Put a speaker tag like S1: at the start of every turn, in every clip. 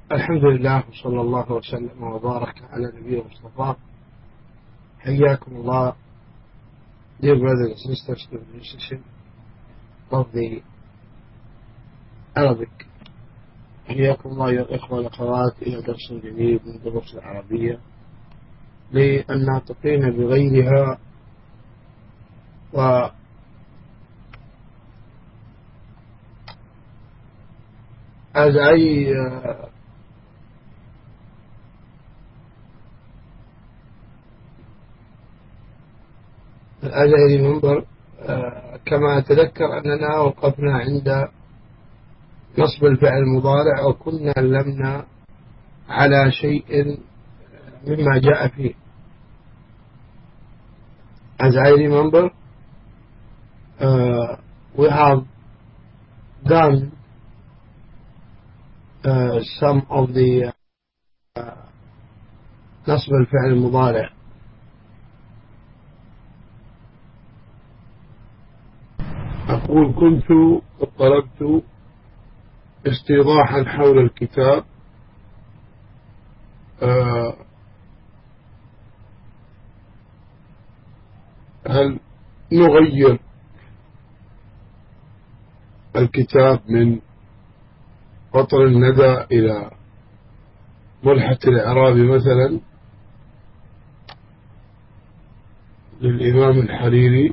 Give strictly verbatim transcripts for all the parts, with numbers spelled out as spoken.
S1: الحمد لله وصلى الله وسلم وبارك على نبينا المصطفى. حياكم الله, dear brothers and sisters to the musician of the Arabic. حياكم الله يا الإخوة والأخوات إلى درس جديد من دروس العربية للناطقين بغيرها. و as I uh, as I remember uh, كما أتذكر أننا وقفنا عند نصب الفعل المضارع وكنا لمنا على شيء مما جاء فيه. As I remember uh, we have done uh, some of the uh, نصب الفعل المضارع. أقول كنت طلبت استيضاحا حول الكتاب أه هل نغير الكتاب من قطر الندى إلى ملحة الإعرابي مثلا للإمام الحريري،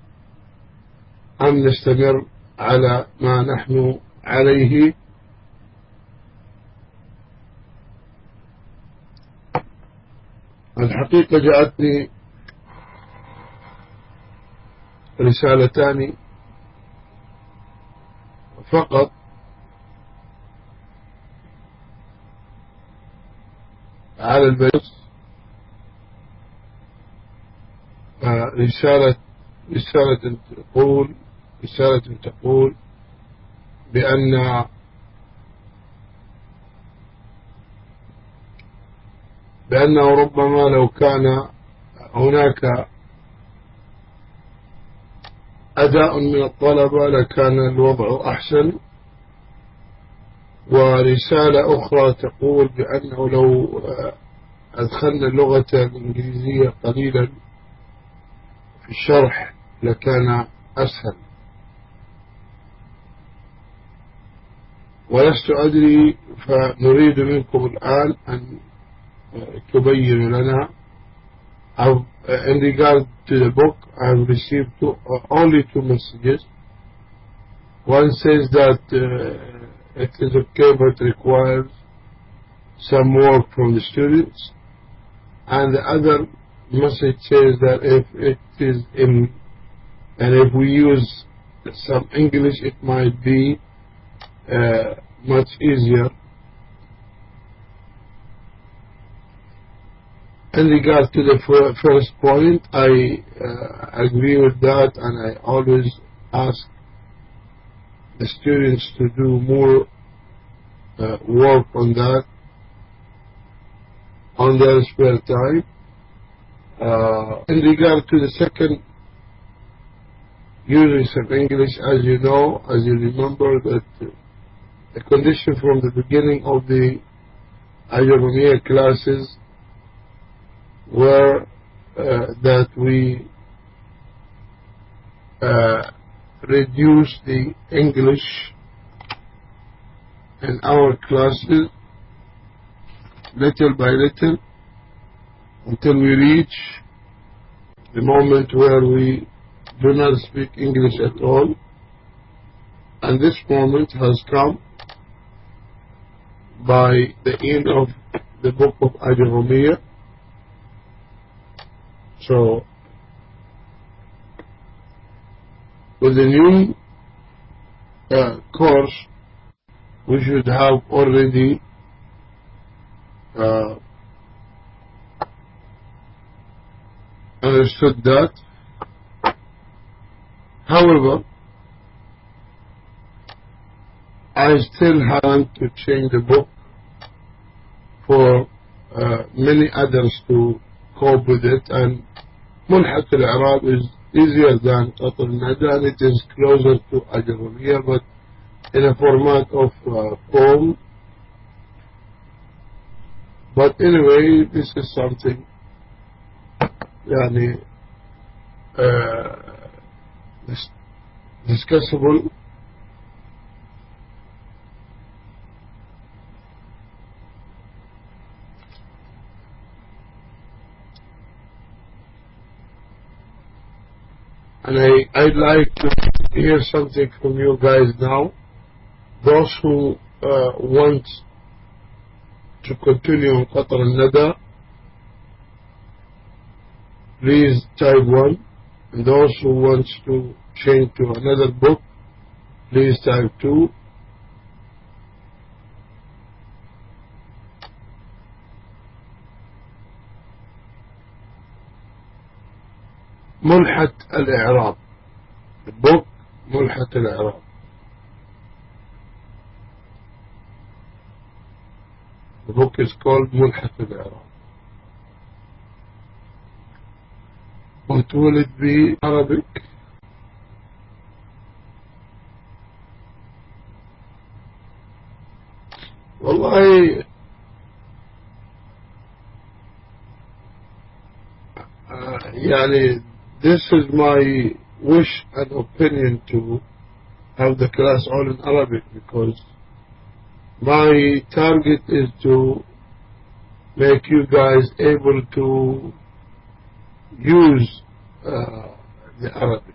S1: أم نستمر على ما نحن عليه؟ الحقيقة جاءتني رسالتان فقط على البيت. رسالة رسالة تقول رسالة تقول بأن بأنه ربما لو كان هناك أداء من الطلبة لكان الوضع أحسن. ورسالة أخرى تقول بأنه لو أدخلنا اللغة الإنجليزية قليلا في الشرح لكان أسهل. ولست أدري، فنريد منكم الآن أن تبين لنا. In regard to the book, I have received two, only two messages. One says that uh, it is okay but requires some work from the students, and the other message says that if it is in and if we use some English it might be uh, much easier. In regard to the first point, I uh, agree with that, and I always ask the students to do more uh, work on that on their spare time. Uh, in regard to the second, using some English, as you know, as you remember, that the condition from the beginning of the Ajurumiyya classes were uh, that we uh, reduce the English in our classes little by little until we reach the moment where we do not speak English at all. And this moment has come by the end of the book of Ajurumiyya. So, with the new uh, course, we should have already uh, understood that. However, I still haven't to change the book for uh, many others to cope with it, and Mulhat al-I'rab is easier than Qatr al-Nada, and it is closer to Ajurumiyya, but in a format of uh, poem But anyway, this is something يعني uh, discussable. And I, I'd like to hear something from you guys now. Those who uh, want to continue on Qatar al-Nada, please type one. And those who want to change to another book, please type two. ملحة الإعراب. The book ملحة الإعراب. The book is called ملحة الإعراب. What will it be Arabic? والله uh, يعني this is my wish and opinion to have the class all in Arabic, because my target is to make you guys able to use uh, the Arabic.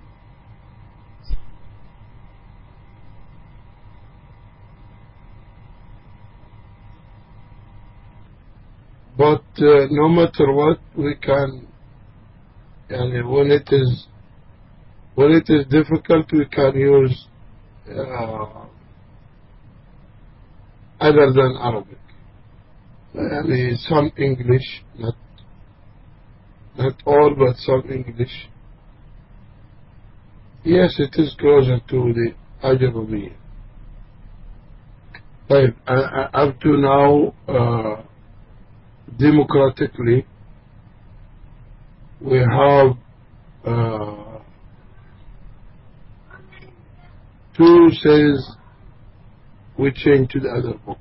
S1: But uh, no matter what, we can, and when it is when it is difficult, we can use uh, other than Arabic. And some English, not not all, but some English. Yes, it is closer to the Ajamiyya. But uh, up to now, uh, democratically, we have uh, two says we change to the other book,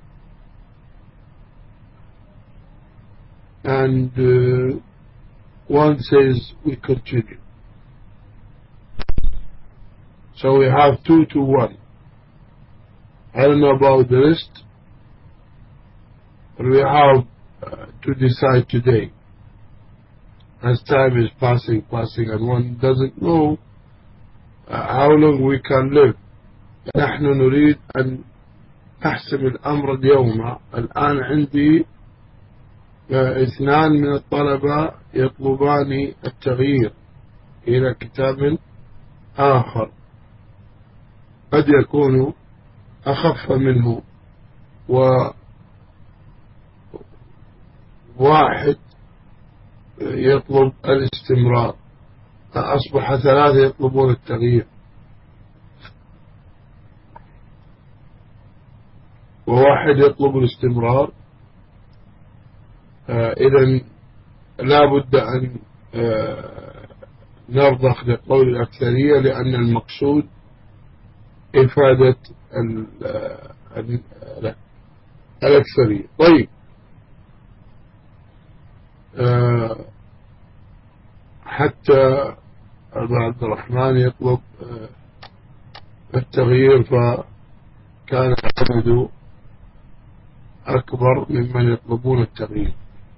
S1: and uh, one says we continue. So we have two to one. I don't know about the rest, but we have uh, to decide today. As time is passing, passing, and one doesn't know uh, how long we can live. نحن نريد أن نحسم الأمر اليوم. الآن عندي uh, اثنان من الطلبة يطلبان التغيير إلى كتاب آخر قد يكون أخف منه، وواحد يطلب الاستمرار. أصبح ثلاثة يطلبون التغيير، وواحد يطلب الاستمرار. آه إذن لا بد أن آه نرضخ لقول الأكثرية، لأن المقصود إفادة الأكثرية. طيب، آه حتى أبو عبد الرحمن يطلب آه التغيير، فكان العدد أكبر ممن يطلبون التغيير.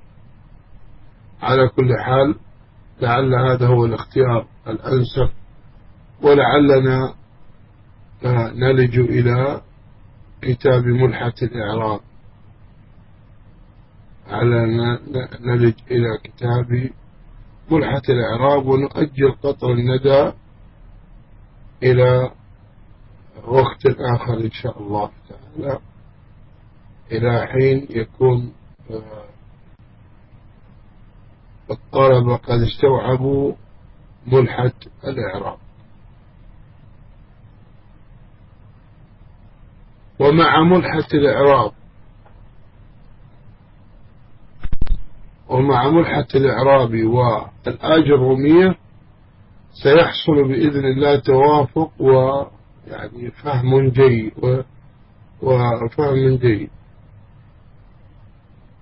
S1: على كل حال، لعل هذا هو الاختيار الأنسب، ولعلنا نلج إلى كتاب ملحة الإعراب، على نلج إلى كتاب ملحة الإعراب، ونؤجل قطر الندى إلى وقت آخر إن شاء الله تعالى، إلى حين يكون الطلبة قد استوعبوا ملحة الإعراب. ومع ملحة الإعراب ومع ملحة الإعراب والآية الرومية سيحصل بإذن الله توافق ويعني فهم جيد وفهم جيد.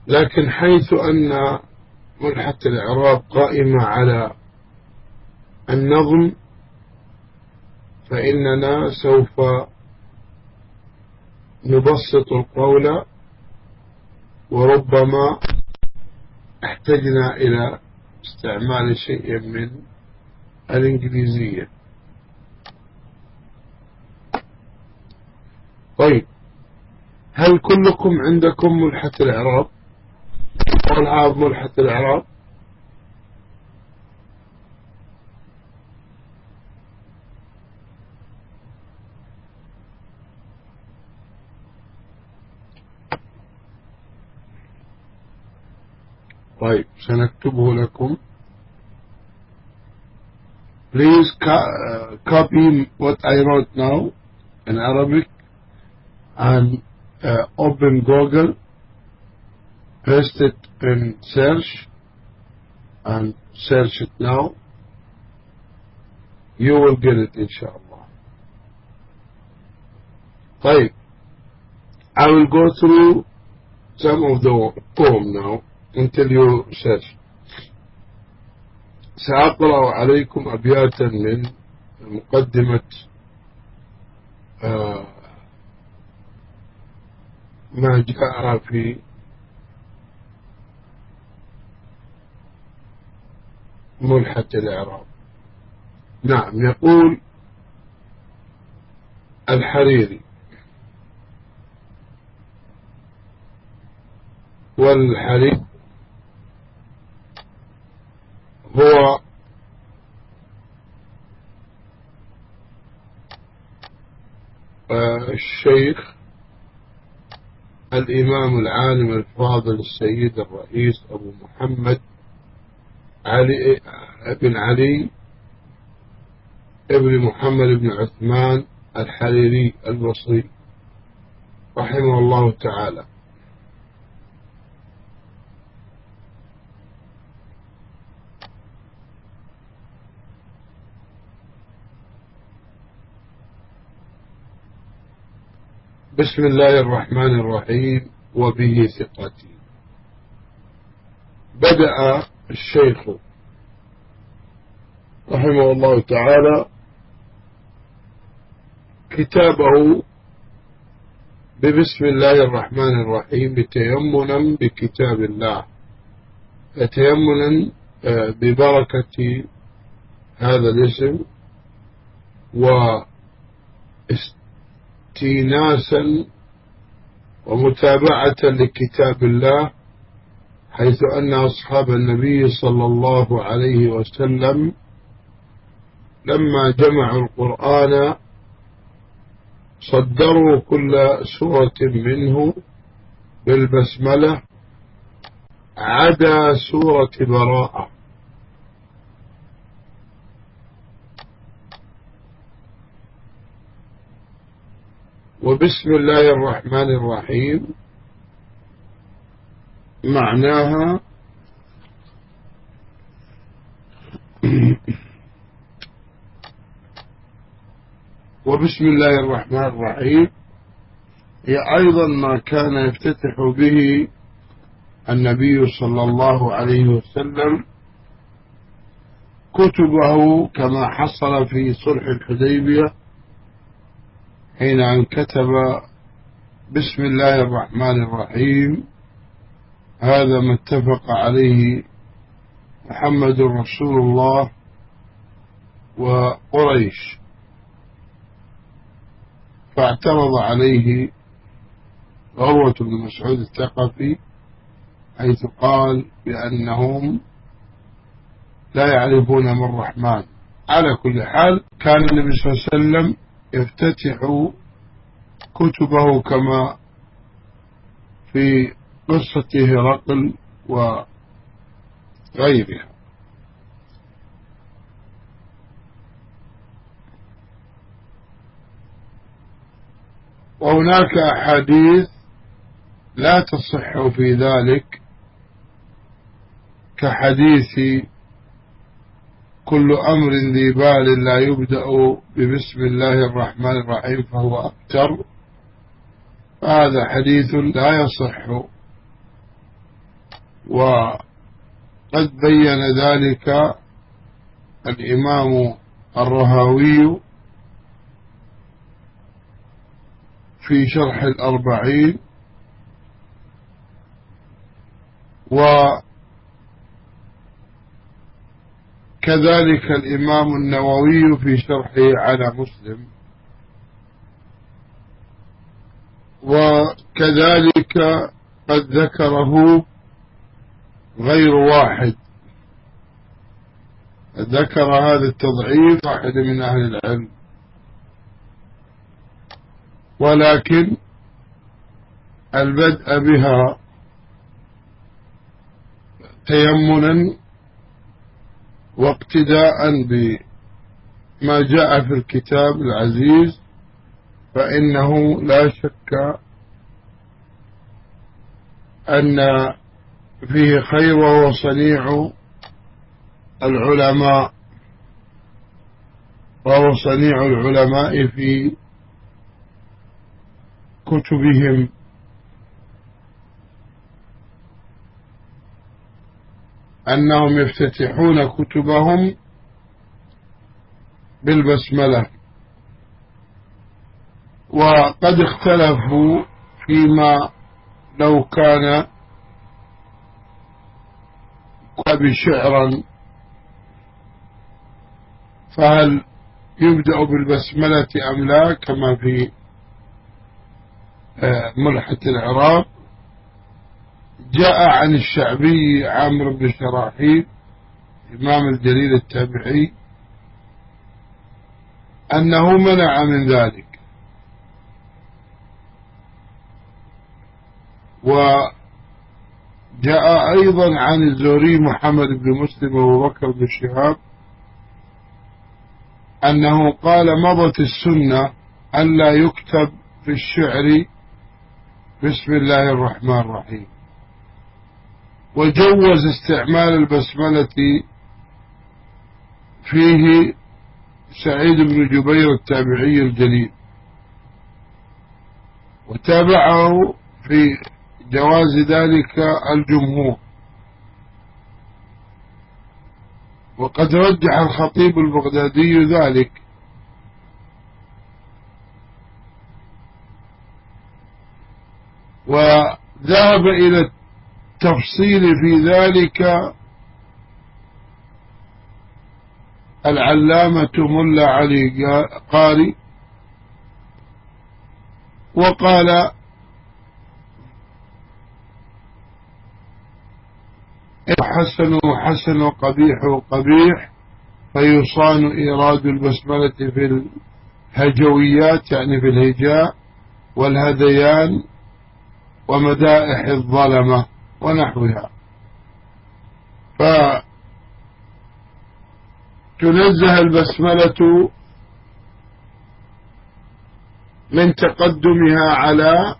S1: لكن حيث أن ملحة الإعراب قائمة على النظم فإننا سوف نبسط القول، وربما احتجنا إلى استعمال شيء من الإنجليزية. طيب، هل كلكم عندكم ملحة الإعراب أو العاب ملحة الإعراب؟ طيب، سنكتبه لكم. Please copy what I wrote now in Arabic and uh, open Google, paste it in search and search it now. You will get it inshallah. طيب, I will go through some of the poem now until you search. سأقرأ عليكم أبياتا من مقدمة آه ما جاء في ملحة الإعراب. نعم، يقول الحريري: والحريري هو الشيخ الإمام العالم الفاضل السيد الرئيس أبو محمد علي بن علي ابن محمد بن عثمان الحريري البصري رحمه الله تعالى. بسم الله الرحمن الرحيم. وبه ثقتي. بدأ الشيخ رحمه الله تعالى كتابه ببسم الله الرحمن الرحيم تيمنا بكتاب الله، تيمنا ببركة هذا الاسم، واستيناسا ومتابعة لكتاب الله، حيث أن أصحاب النبي صلى الله عليه وسلم لما جمعوا القرآن صدروا كل سورة منه بالبسملة عدا سورة براءة. وبسم الله الرحمن الرحيم معناها وبسم الله الرحمن الرحيم هي أيضا ما كان يفتتح به النبي صلى الله عليه وسلم كتبه، كما حصل في صلح الحديبية حين أن كتب بسم الله الرحمن الرحيم: هذا ما اتفق عليه محمد رسول الله وقريش. فاعترض عليه عروة بن مسعود الثقفي حيث قال بأنهم لا يعرفون من الرحمن. على كل حال، كان النبي صلى الله عليه وسلم يفتتح كتبه كما في قصة هرقل وغيرها. وهناك أحاديث لا تصح في ذلك، كحديث كل أمر ذي بال لا يبدأ ببسم الله الرحمن الرحيم فهو أبتر، فهذا حديث لا يصح وقد بين ذلك الإمام الرهاوي في شرح الأربعين، وكذلك الإمام النووي في شرحه على مسلم، وكذلك قد ذكره غير واحد، ذكر هذا التضعيف واحد من أهل العلم، ولكن البدء بها تيمنا واقتداء بما جاء في الكتاب العزيز فإنه لا شك أن فيه خير، وهو صنيع العلماء وهو صنيع العلماء في كتبهم، أنهم يفتتحون كتبهم بالبسملة. وقد اختلفوا فيما لو كان بشعرا فهل يبدأ بالبسملة أم لا، كما في ملحة العراق. جاء عن الشعبي عامر بن شراحيل إمام الجليل التابعي أنه منع من ذلك، وجاء أيضا عن الزهري محمد بن مسلم وأبو بكر بن شهاب أنه قال مضت السنة أن لا يكتب في الشعر بسم الله الرحمن الرحيم، وجوز استعمال البسملة فيه سعيد بن جبير التابعي الجليل، وتابعه في جواز ذلك الجمهور. وقد رجح الخطيب البغدادي ذلك، وذهب إلى التفصيل في ذلك العلامة ملا علي قاري، وقال حسن حسن وقبيح وقبيح، فيصان إيراد البسملة في الهجويات يعني في الهجاء والهذيان ومدائح الظلمة ونحوها، فتنزه البسملة من تقدمها على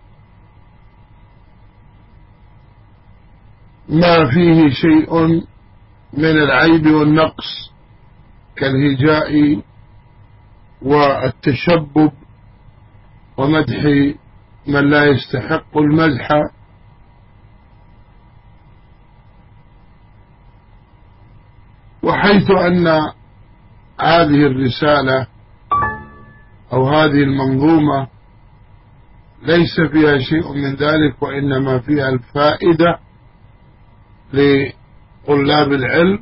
S1: ما فيه شيء من العيب والنقص كالهجاء والتشبب ومدح من لا يستحق المدح، وحيث أن هذه الرسالة أو هذه المنظومة ليس فيها شيء من ذلك، وإنما فيها الفائدة لطلاب العلم،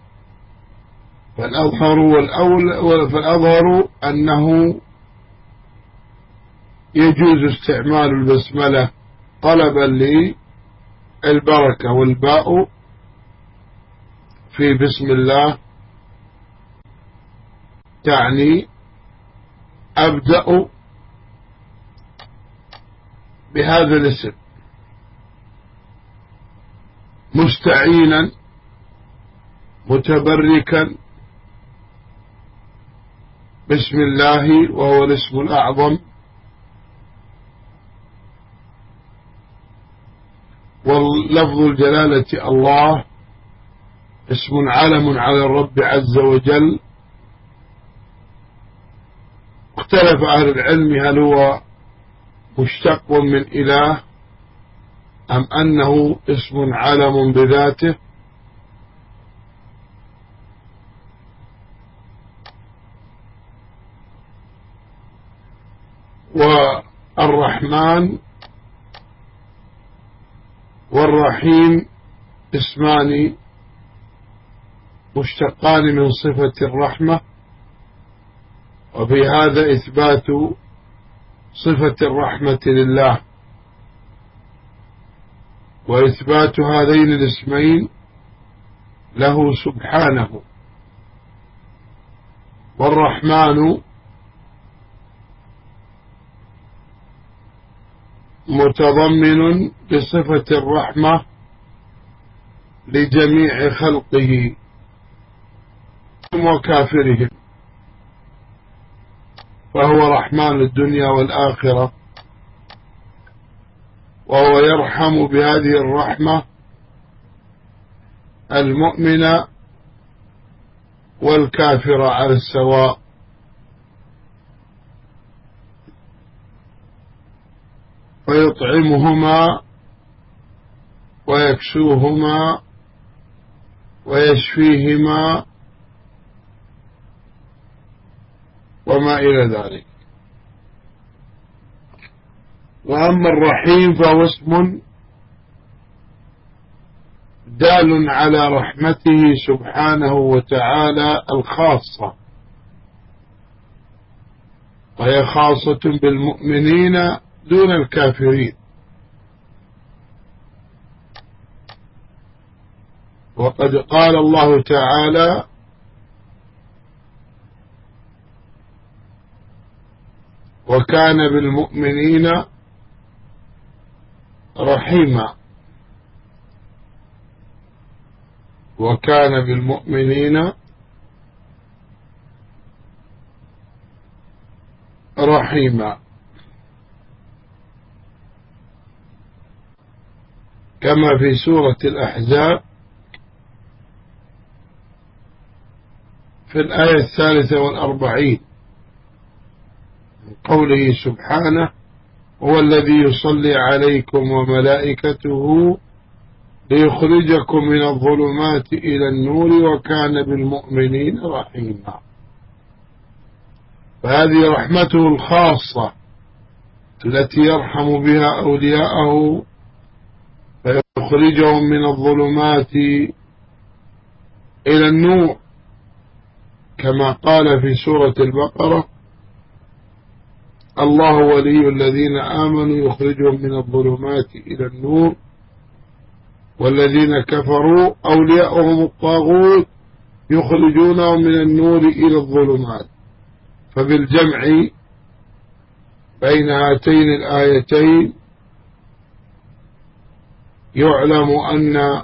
S1: فالأظهر والأول فالأظهر أنه يجوز استعمال البسملة طلبا للبركة، والباء في بسم الله تعني أبدأ بهذا الاسم مستعينا متبركا بسم الله وهو الاسم الأعظم، واللفظ الجلالة الله اسم علم على الرب عز وجل. اختلف أهل العلم هل هو مشتق من إله أم أنه اسم علم بذاته؟ والرحمن والرحيم اسمان مشتقان من صفة الرحمة، وبهذا إثبات صفة الرحمة لله، وإثبات هذين الاسمين له سبحانه. والرحمن متضمن بصفة الرحمة لجميع خلقه وكافرهم، فهو رحمن الدنيا والآخرة، وهو يرحم بهذه الرحمة المؤمن والكافر على السواء. ويطعمهما ويكسوهما ويشفيهما وما إلى ذلك. وأما الرحيم فهو اسم دال على رحمته سبحانه وتعالى الخاصة، وهي خاصة بالمؤمنين دون الكافرين. وقد قال الله تعالى: وكان بالمؤمنين رحيما. وكان بالمؤمنين رحيما، كما في سورة الأحزاب في الآية الثالثة والأربعين من قوله سبحانه: هو الذي يصلي عليكم وملائكته ليخرجكم من الظلمات إلى النور وكان بالمؤمنين رحيما. فهذه رحمته الخاصة التي يرحم بها أولياءه فيخرجهم من الظلمات إلى النور، كما قال في سورة البقرة: الله ولي الذين آمنوا يخرجهم من الظلمات إلى النور والذين كفروا أولياؤهم الطاغوت يخرجونهم من النور إلى الظلمات. فبالجمع بين هاتين الآيتين يعلم أن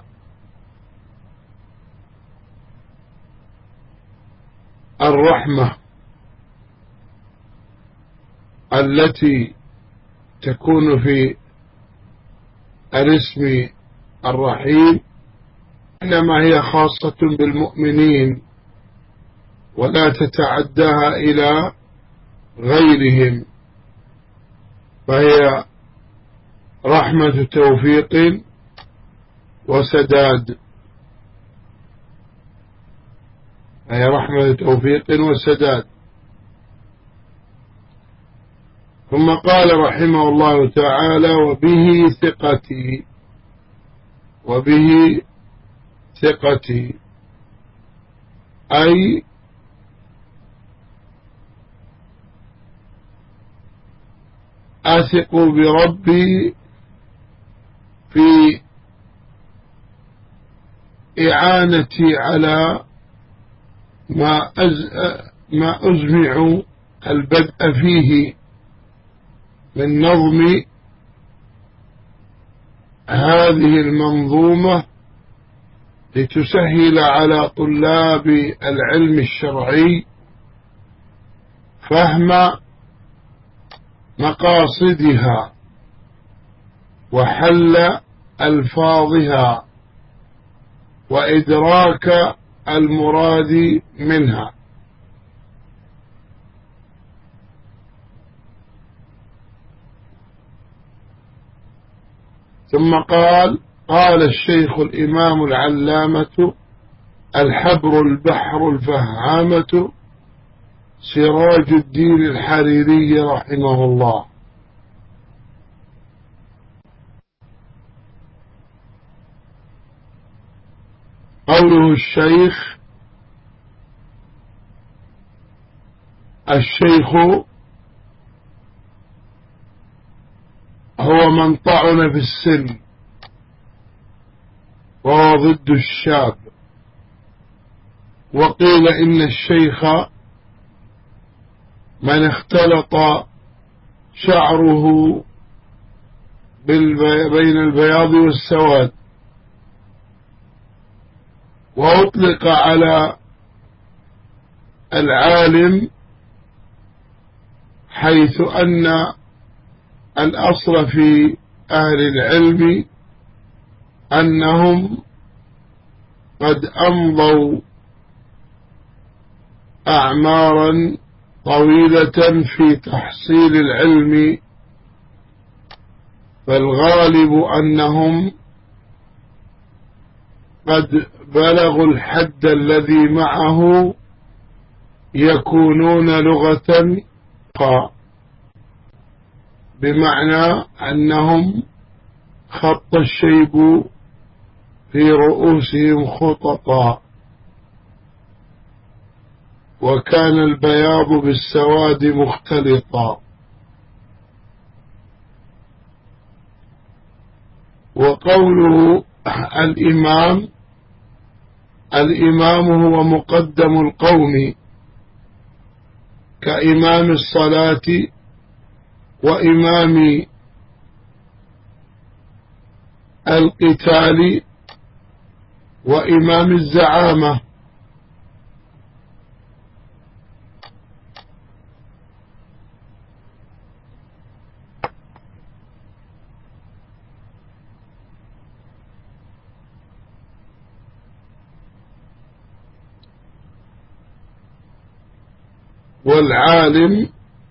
S1: الرحمة التي تكون في الاسم الرحيم إنما هي خاصة بالمؤمنين ولا تتعداها إلى غيرهم، فهي رحمة توفيق وسداد. هي رحمة توفيق وسداد. ثم قال رحمه الله تعالى: وبه ثقتي. وبه ثقتي أي أثق بربي في إعانتي على ما أز ما أزمع البدء فيه من نظم هذه المنظومة لتسهل على طلاب العلم الشرعي فهم مقاصدها وحل ألفاظها وإدراك المراد منها. ثم قال: قال الشيخ الإمام العلامة الحبر البحر الفهامة سراج الدين الحريري رحمه الله: قوله الشيخ: الشيخ هو من طعن في السن، وهو ضد الشاب. وقيل إن الشيخ من اختلط شعره بين البياض والسواد. وأطلق على العالم حيث أن الأصل في أهل العلم أنهم قد أمضوا أعمارا طويلة في تحصيل العلم، فالغالب أنهم قد بلغوا الحد الذي معه يكونون لغة، بمعنى أنهم خط الشيب في رؤوسهم خططا، وكان البياض بالسواد مختلطا. وقوله الإمام: الإمام هو مقدم القوم كإمام الصلاة وإمام القتال وإمام الزعامة. والعالم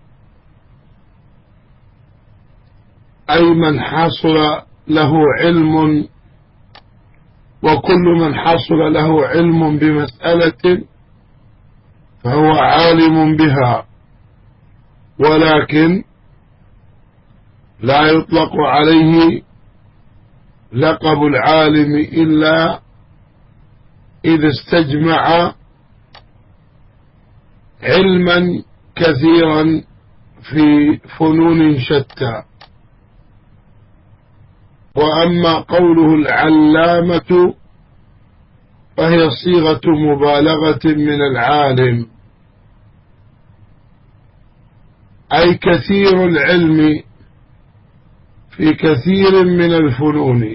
S1: أي من حصل له علم، وكل من حصل له علم بمسألة فهو عالم بها، ولكن لا يطلق عليه لقب العالم إلا إذا استجمع علما كثيرا في فنون شتى. وأما قوله العلامة فهي صيغة مبالغة من العالم، أي كثير العلم في كثير من الفنون.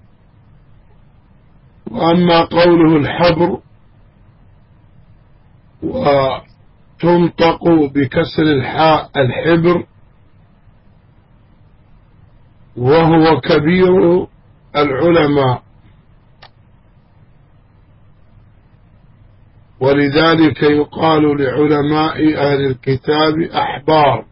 S1: وأما قوله الحبر وتنطق بكسر الحاء الحبر، وهو كبير العلماء، ولذلك يقال لعلماء أهل الكتاب أحبار.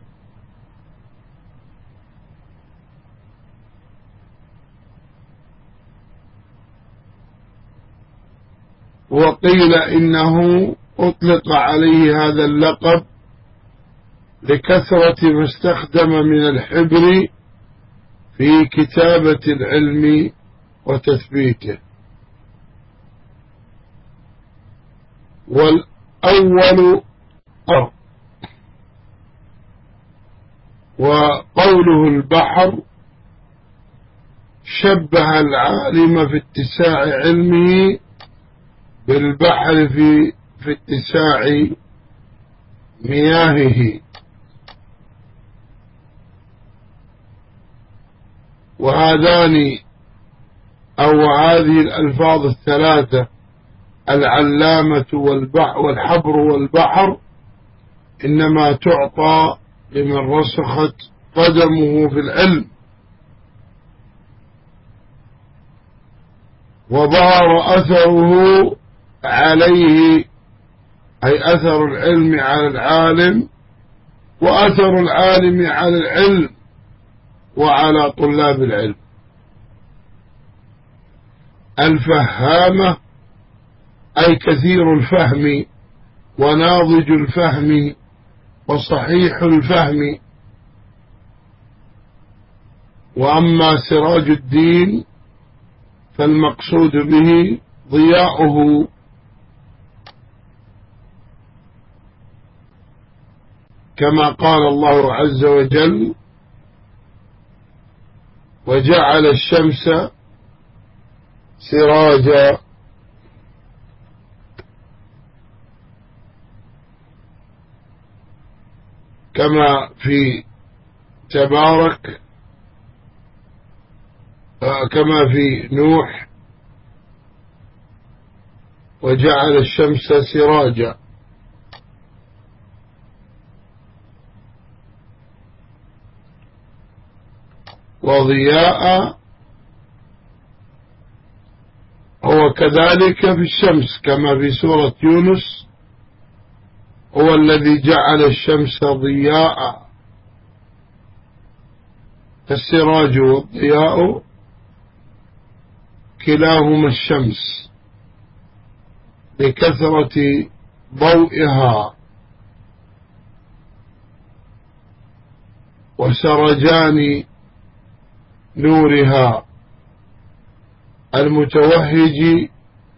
S1: وقيل إنه أطلق عليه هذا اللقب لكثرة ما استخدم من الحبر في كتابة العلم وتثبيته. والأول أرض. وقوله البحر شبه العالم في اتساع علمه بالبحر في, في اتساع مياهه. وهذان أو هذه الألفاظ الثلاثة العلامة والبحر والحبر والبحر إنما تعطى لمن رسخت قدمه في العلم وظهر أثره عليه، أي أثر العلم على العالم وأثر العالم على العلم وعلى طلاب العلم. الفهامة أي كثير الفهم وناضج الفهم وصحيح الفهم. وأما سراج الدين فالمقصود به ضياؤه، كما قال الله عز وجل: وجعل الشمس سراجا. كما في تبارك، كما في نوح: وجعل الشمس سراجا. وضياء هو كذلك في الشمس، كما في سورة يونس: هو الذي جعل الشمس ضياء. فالسراج والضياء كلاهما الشمس لكثرة ضوئها، وسرجان نورها المتوهج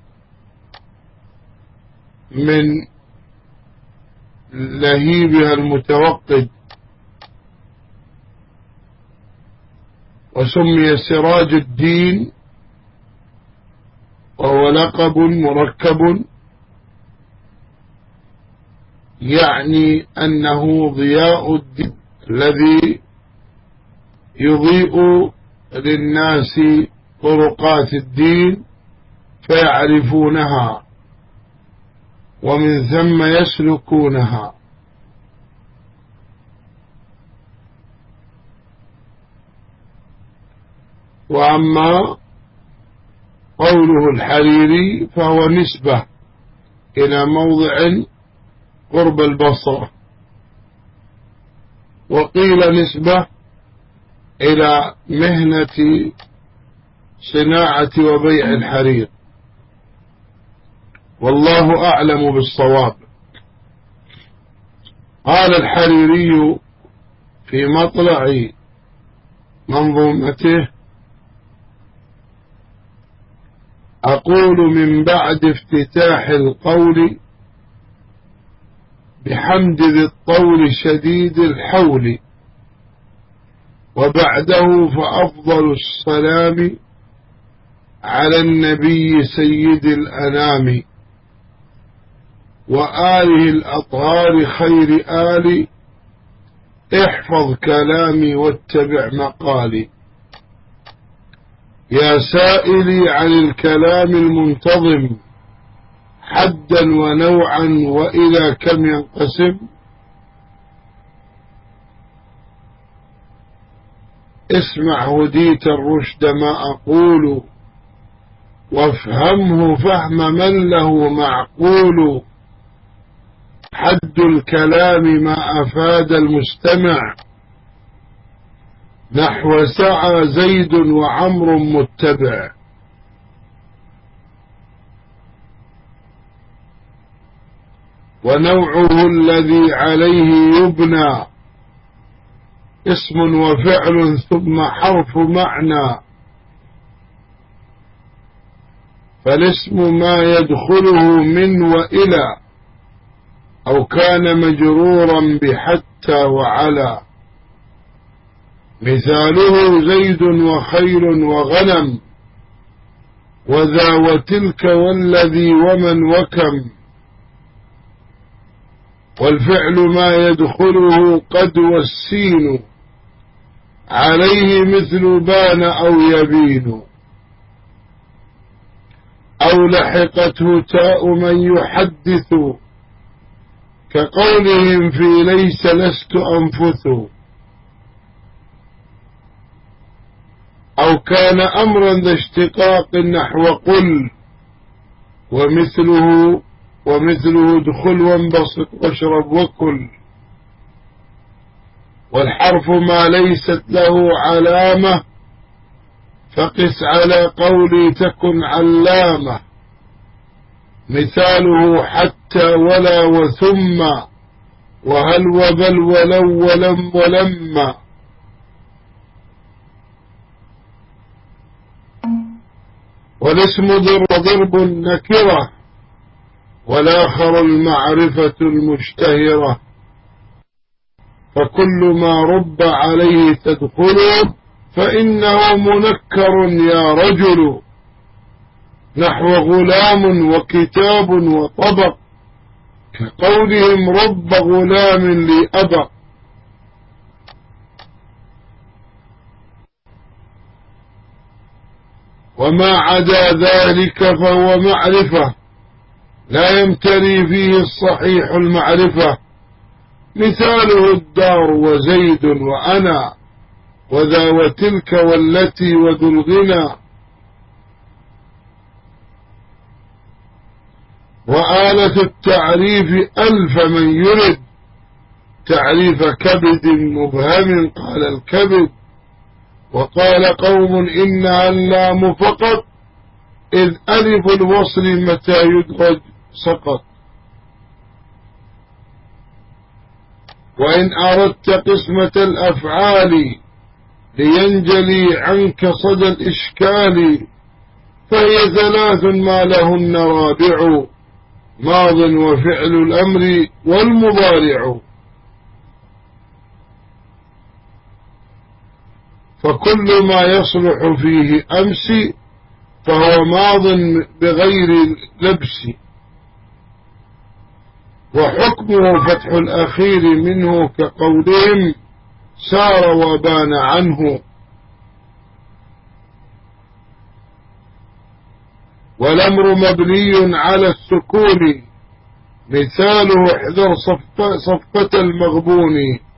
S1: من لهيبها المتوقد. وسمي سراج الدين وهو لقب مركب، يعني أنه ضياء الدين الذي يضيء للناس طرقات الدين فيعرفونها ومن ثم يسلكونها. وأما قوله الحريري فهو نسبة إلى موضع قرب البصرة، وقيل نسبة إلى مهنة صناعة وبيع الحرير، والله أعلم بالصواب. قال الحريري في مطلع منظومته: أقول من بعد افتتاح القول بحمد ذي الطول شديد الحول، وبعده فأفضل السلام على النبي سيد الأنام، وآله الأطهار خير آل، احفظ كلامي واتبع مقالي. يا سائلي عن الكلام المنتظم حدا ونوعا وإلى كم ينقسم، اسمع هديت الرشد ما أقول، وافهمه فهم من له معقول. حد الكلام ما أفاد المستمع، نحو سعى زيد وعمر متبع. ونوعه الذي عليه يبنى اسم وفعل ثم حرف معنى، فالاسم ما يدخله من وإلى، أو كان مجرورا بحتى وعلى. مثاله زيد وخيل وغنم، وذا وتلك والذي ومن وكم. والفعل ما يدخله قد والسين، عليه مثل بان أو يبين. أو لحقته تاء من يحدث، كقولهم في ليس لست أنفث. أو كان أمرا ذا اشتقاق نحو قل، ومثله ومثله ادخل وانبسط واشرب وكل. والحرف ما ليست له علامة، فقس على قولي تكن علامة، مثاله حتى ولا وثم وهل وبل ولو ولم ولما. والاسم ضرب النكرة والآخر المعرفة المشتهرة، فكل ما رب عليه تدخل فإنه منكر يا رجل، نحو غلام وكتاب وطبق، كقولهم رب غلام لي أبق. وما عدا ذلك فهو معرفة لا يمتري فيه الصحيح المعرفة، مثاله الدار وزيد وأنا وذا وتلك والتي وذو الغنى. وآلة التعريف ألف من يرد تعريف كبد مبهم قال الكبد، وقال قوم إنها اللام فقط إذ ألف الوصل متى يدرج سقط. وإن أردت قسمة الأفعال لينجلي عنك صدى الإشكال، فهي ثلاث ما لهن رابع، ماض وفعل الأمر والمضارع. فكل ما يصلح فيه أمس فهو ماض بغير لبس، وحكمه فتح الأخير منه كقولهم سار وبان عنه. والأمر مبني على السكون، مثاله احذر صفقة, صفقة المغبون.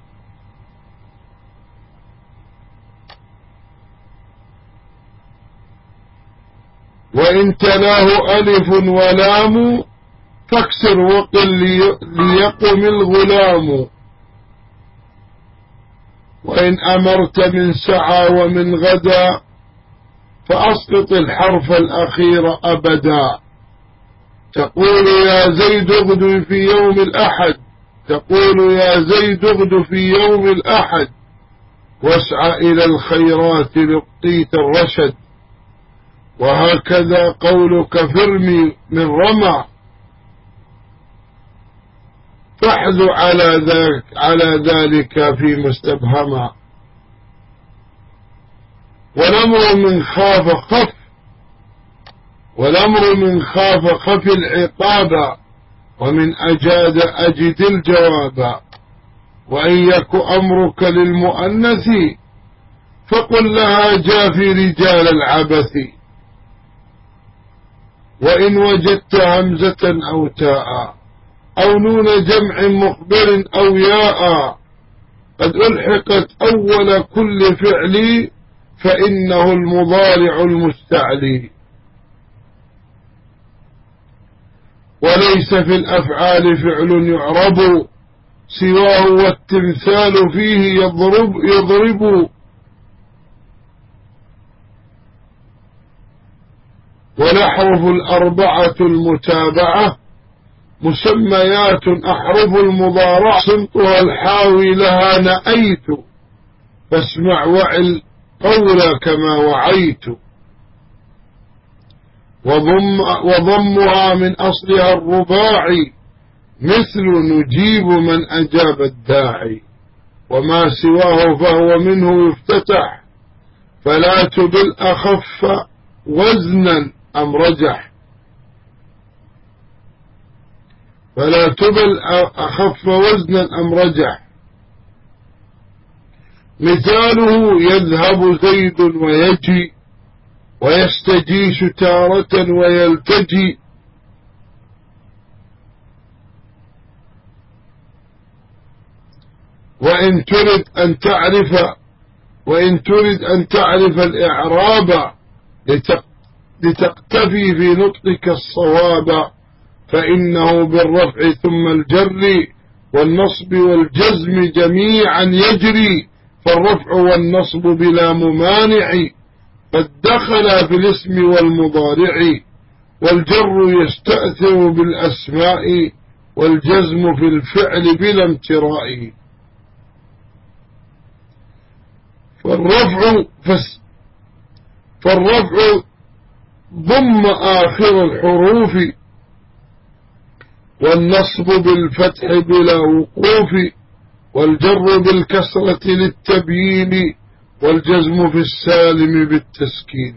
S1: وإن تلاه ألف ولام فاكسر وقل ليقم الغلام. وإن أمرت من سعى ومن غدا فأسقط الحرف الأخير أبدا، تقول يا زيد اغد في يوم الأحد، تقول يا زيد اغد في يوم الأحد، واسعى إلى الخيرات لقيت الرشد. وهكذا قولك فرمي من رمى، فاحذ على ذلك, على ذلك في مستبهما. والأمر من خاف خف، والأمر من خاف خف العقاب، ومن أجاد أجد الجواب. وإن يك أمرك للمؤنث فقل لها جافي رجال العبث. وإن وجدت همزة أو تاء أو نون جمع مخبر أو ياء قد ألحقت أول كل فعل فإنه المضارع المستعلي. وليس في الأفعال فعل يعرب سواه والتمثال فيه يضرب, يضرب. والأحرف الأربعة المتابعة مسميات أحرف المضارع صمتها الحاوي لها نأيت، فاسمع وعل قولا كما وعيت. وضم وضمها من أصلها الرباعي مثل نجيب من أجاب الداعي. وما سواه فهو منه يفتتح، فلا تبل أخف وزنا أم رجح، فلا تبل أخف وزنا أم رجح. مثاله يذهب زيد ويجي، ويستجيش تارة ويلتجي. وإن تريد أن تعرف وإن تريد أن تعرف الإعراب لتقتفي في نطقك الصواب، فإنه بالرفع ثم الجر والنصب والجزم جميعا يجري، فالرفع والنصب بلا ممانع، قد دخل في الاسم والمضارع، والجر يستأثر بالأسماء، والجزم في الفعل بلا امتراء. فالرفع فس فالرفع ضم آخر الحروف، والنصب بالفتح بلا وقوف، والجر بالكسرة للتبيين، والجزم في السالم بالتسكين.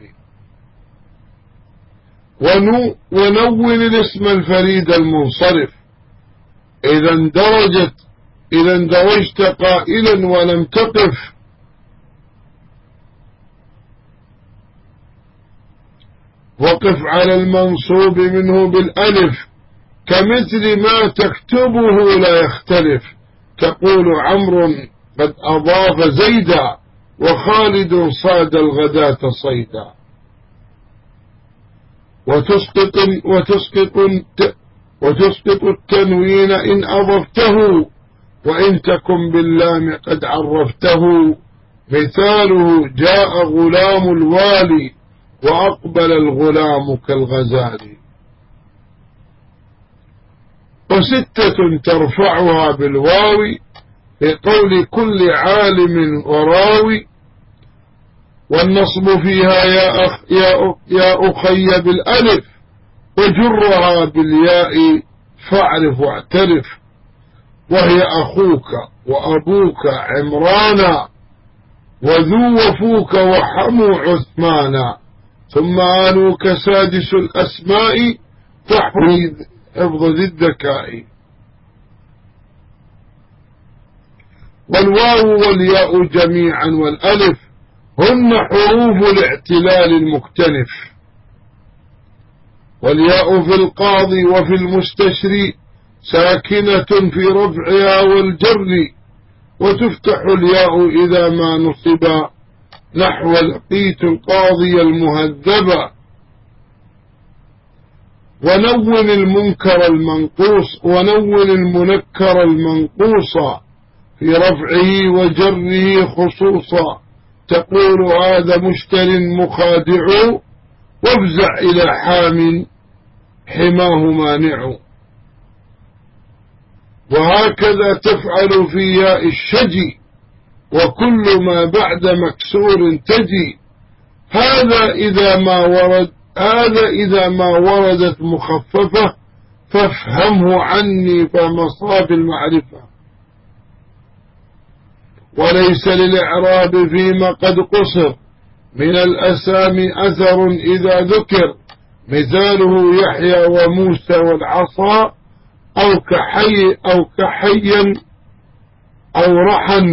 S1: ونون الاسم الفريد المنصرف إذا اندرجت إذا اندرجت قائلا ولم تقف، وقف على المنصوب منه بالألف، كمثل ما تكتبه لا يختلف. تقول عمرو قد أضاف زيدا، وخالد صاد الغداة صيدا. وتسقط, وتسقط, وتسقط التنوين إن أضفته، وإن تكن باللام قد عرفته. مثاله جاء غلام الوالي، وأقبل الغلام كالغزال. وستة ترفعها بالواو في قول كل عالم وراوي، والنصب فيها يا, أخ يا, يا أخي بالألف، وجرها بالياء فاعرف واعترف. وهي أخوك وأبوك عمرانا، وذو وفوك وحمو عثمانا. ثم آلوك سادس الأسماء، حفظ ذي الذكاء. والواو والياء جميعا والألف هن حروف الاعتلال المكتنف. والياء في القاضي وفي المستشري ساكنة في رفعها والجر، وتفتح الياء إذا ما نصبا، نحو لقيت القاضي المهذبا. ونون المنكر المنقوص ونون المنكر المنقوصا في رفعه وجره خصوصا. تقول هذا مشتر مخادع، وافزع إلى حام حماه مانع. وهكذا تفعل في ياء الشجي، وكل ما بعد مكسور تجي. هذا إذا ما ورد هذا إذا ما وردت مخففة، فافهمه عني فمصاب المعرفة. وليس للإعراب فيما قد قصر من الأسامي أثر إذا ذكر. مثاله يحيى وموسى والعصا، أو كحي أو كحيا أو رحا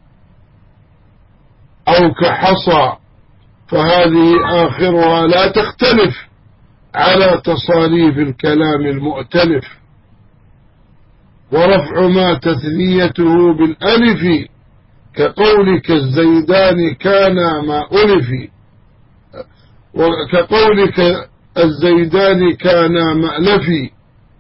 S1: أو كحصى، فهذه آخرها لا تختلف على تصاريف الكلام المؤتلف. ورفع ما تثنيته بالألف، كقولك الزيدان كانا ما ألف، وكقولك الزيدان كانا مألفي.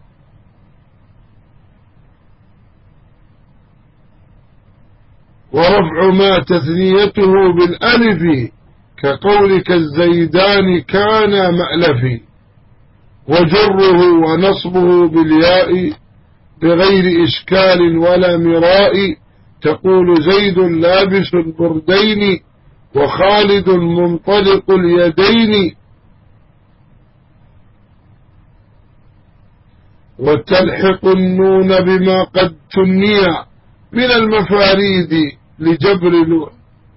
S1: ورفع ما تثنيته بالألف، كقولك الزيدان كانا مألفي. وجره ونصبه بالياء بغير إشكال ولا مراء. تقول زيد لابس البردين، وخالد منطلق اليدين. وتلحق النون بما قد تني من المفاريد لجبر الو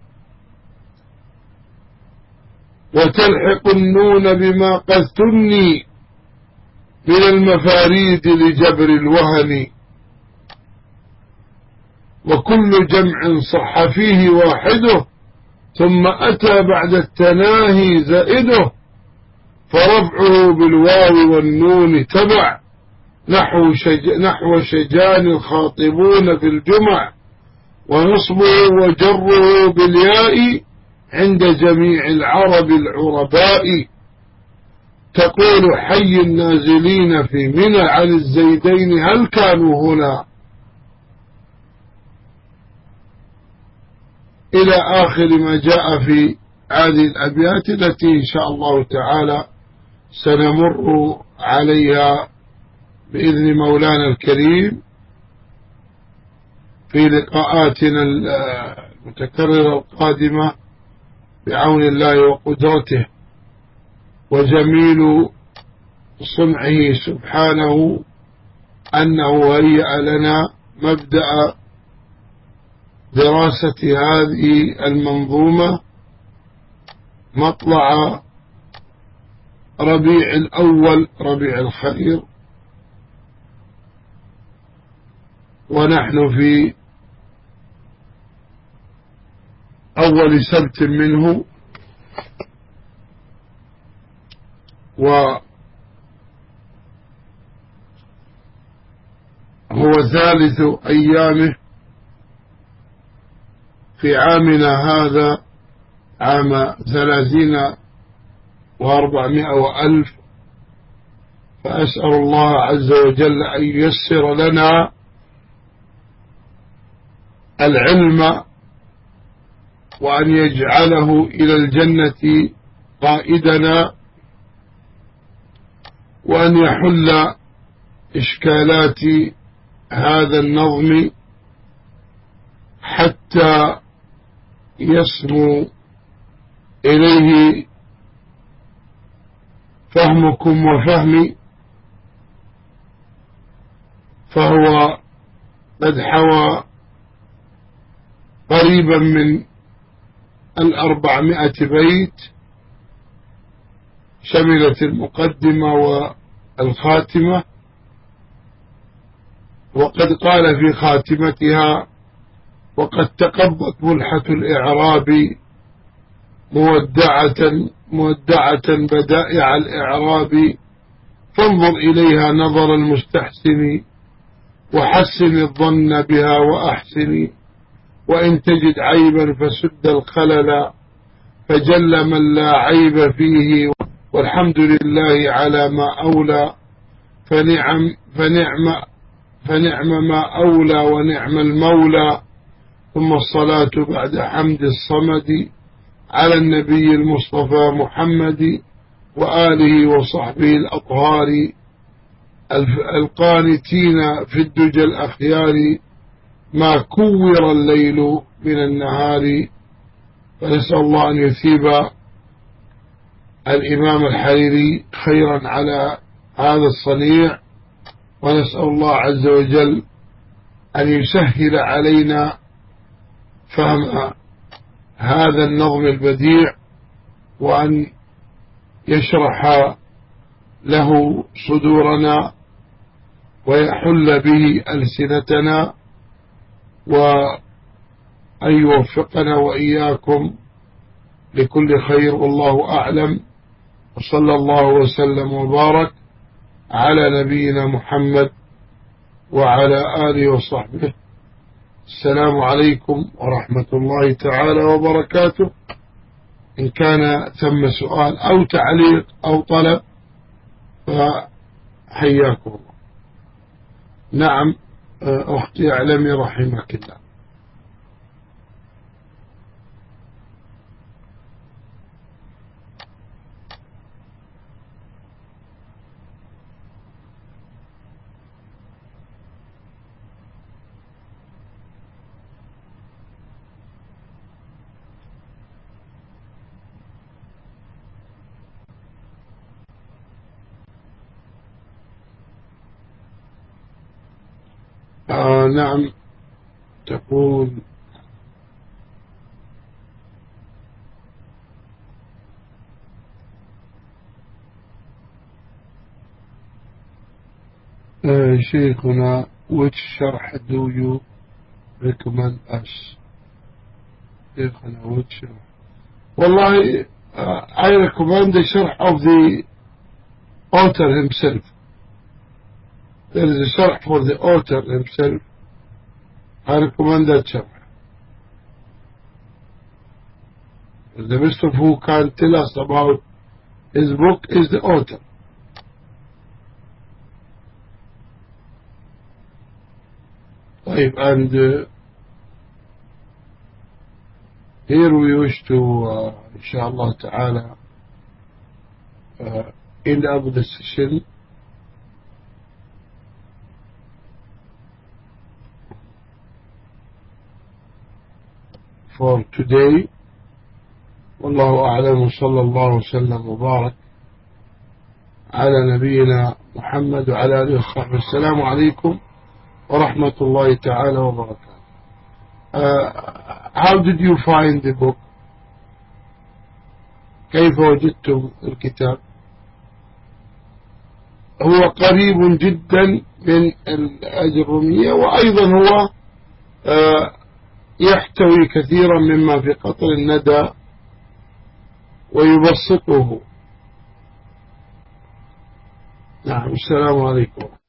S1: وتلحق النون بما قد تني من المفاريد لجبر الوهن. وكل جمع صح فيه واحده، ثم أتى بعد التناهي زائده. فرفعه بالواو والنون تبع، نحو, شج... نحو شجان الخاطبون في الجمع. ونصبه وجره بالياء عند جميع العرب العرباء. تقول حي النازلين في منى عن الزيدين هل كانوا هنا، إلى آخر ما جاء في هذه الأبيات التي إن شاء الله تعالى سنمر عليها بإذن مولانا الكريم في لقاءاتنا المتكررة القادمة بعون الله وقدرته. وجميل صنعه سبحانه أنه هيأ لنا مبدأ دراسة هذه المنظومة مطلع ربيع الأول، ربيع الخير، ونحن في أول سبت منه، وهو ثالث أيامه في عامنا هذا، عام ثلاثين وأربعمائة وألف. فأسأل الله عز وجل أن ييسر لنا العلم، وأن يجعله إلى الجنة قائدنا، وأن يحل إشكالات هذا النظم حتى يسمو إليه فهمكم وفهمي، فهو قد حوى قريبا من الأربعمائة بيت، شملت المقدمة والخاتمة، وقد قال في خاتمتها: وقد تقضت ملحة الإعراب مودعة مودعة بدائع الإعراب، فانظر إليها نظر المستحسن، وحسن الظن بها وأحسن، وإن تجد عيبا فسد الخلل، فجل من لا عيب فيه، والحمد لله على ما أولى، فنعم, فنعم, فنعم ما أولى ونعم المولى. ثم الصلاة بعد حمد الصمد على النبي المصطفى محمد، وآله وصحبه الأطهار القانتين في الدجى الأخيار، ما كور الليل من النهار. فنسأل الله أن يثيب الإمام الحريري خيرا على هذا الصنيع، ونسأل الله عز وجل أن يسهل علينا فهم هذا النظم البديع، وأن يشرح له صدورنا، ويحل به ألسنتنا، وأن يوفقنا وإياكم لكل خير، والله أعلم. وصلى الله وسلم وبارك على نبينا محمد وعلى آله وصحبه. السلام عليكم ورحمة الله تعالى وبركاته. إن كان ثم سؤال أو تعليق أو طلب فحياكم الله. نعم أختي أعلمي رحمك الله. آه نعم، تقول آه شيخنا which شرح do you recommend us؟ شيخنا which شرح؟ والله uh, I recommend the شرح of the author himself. There is a شرح for the author himself. I recommend that شرح. The best of who can tell us about his book is the author. طيب and uh, Here we wish to, uh, inshallah ta'ala, uh, end up the session. For today. والله أعلم وصلى الله وسلم وبارك على نبينا محمد وعلى آله وصحبه. السلام عليكم ورحمة الله تعالى وبركاته. uh, How did you find the book? كيف وجدتم الكتاب؟ هو قريب جدا من الأجرومية، وأيضا هو uh, يحتوي كثيرا مما في قطر الندى ويبسطه. نعم. السلام عليكم.